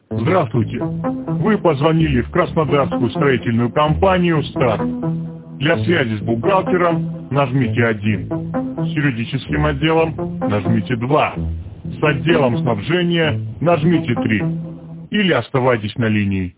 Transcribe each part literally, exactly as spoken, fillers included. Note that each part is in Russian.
Здравствуйте. Вы позвонили в Краснодарскую строительную компанию «Старт». Для связи с бухгалтером нажмите один. С юридическим отделом нажмите два. С отделом снабжения нажмите три. Или оставайтесь на линии.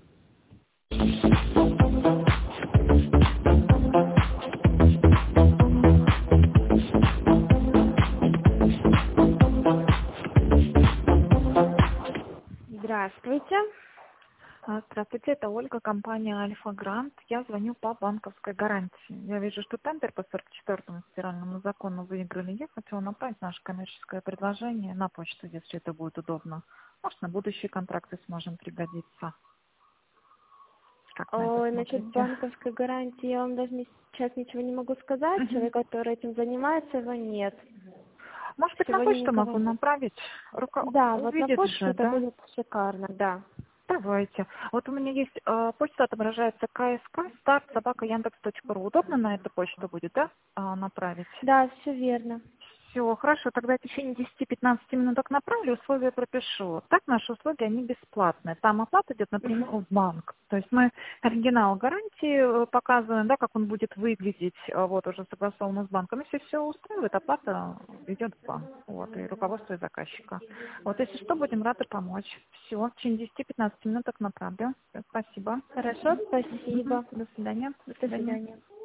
Здравствуйте. А, Здравствуйте, это Ольга, компания Альфа Грант. Я звоню по банковской гарантии. Я вижу, что тендер по сорок четвёртому федеральному закону выиграли. Я хотела направить наше коммерческое предложение на почту, если это будет удобно. Может, на будущие контракты сможем пригодиться. Как на это Ой, насчет смотрите? банковской гарантии я вам даже не- сейчас ничего не могу сказать. Мгм. Человек, который этим занимается, его нет. Может быть, на Сегодня почту никого могу нет. направить? Рука... Да, вот на Увидит почту же, это да? будет шикарно, да. Давайте. Вот у меня есть э, почта, отображается КСК, старт, собака, яндекс точка ру. Удобно на эту почту будет, да, а, направить? Да, все верно. Все, хорошо, тогда в течение десяти-пятнадцати минуток направлю, условия пропишу. Так наши услуги, они бесплатные. Там оплата идет напрямую в банк. То есть мы оригинал гарантии э, показываем, да, как он будет выглядеть, э, вот уже согласованно с банком. Если все устраивает, оплата идет в банк. Вот, и руководство и заказчика. Вот, если что, будем рады помочь. Все, в течение десяти-пятнадцати минуток направлю. Всё, спасибо. Хорошо, Мгм. спасибо. До свидания. До До свидания. свидания.